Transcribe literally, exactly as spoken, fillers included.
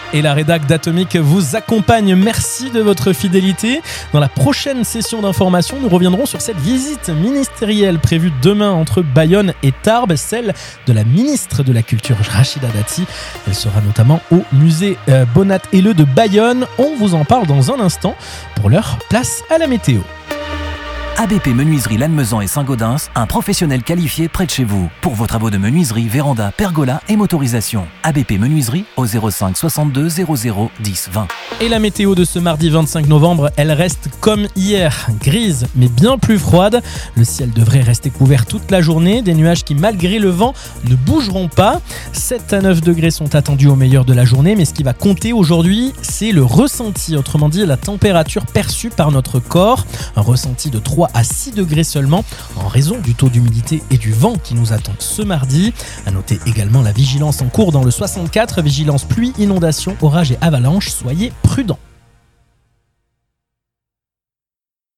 Et la rédac d'Atomic vous accompagne. Merci de votre fidélité. Dans la prochaine session d'information, nous reviendrons sur cette visite ministérielle prévue demain entre Bayonne et Tarbes, celle de la ministre de la Culture Rachida Dati. Elle sera notamment au musée euh, Bonnat-Helleux de Bayonne. On vous en parle dans un instant. Pour l'heure, place à la météo. A B P Menuiserie Lannemezan et Saint-Gaudens, un professionnel qualifié près de chez vous. Pour vos travaux de menuiserie, véranda, pergola et motorisation. A B P Menuiserie au zéro cinq soixante-deux zéro zéro dix vingt. Et la météo de ce mardi vingt-cinq novembre, elle reste comme hier, grise mais bien plus froide. Le ciel devrait rester couvert toute la journée. Des nuages qui, malgré le vent, ne bougeront pas. sept à neuf degrés sont attendus au meilleur de la journée. Mais ce qui va compter aujourd'hui, c'est le ressenti. Autrement dit, la température perçue par notre corps. Un ressenti de trois à six degrés seulement en raison du taux d'humidité et du vent qui nous attend ce mardi. À noter également la vigilance en cours dans le soixante-quatre, vigilance pluie, inondation, orage et avalanche. Soyez prudents.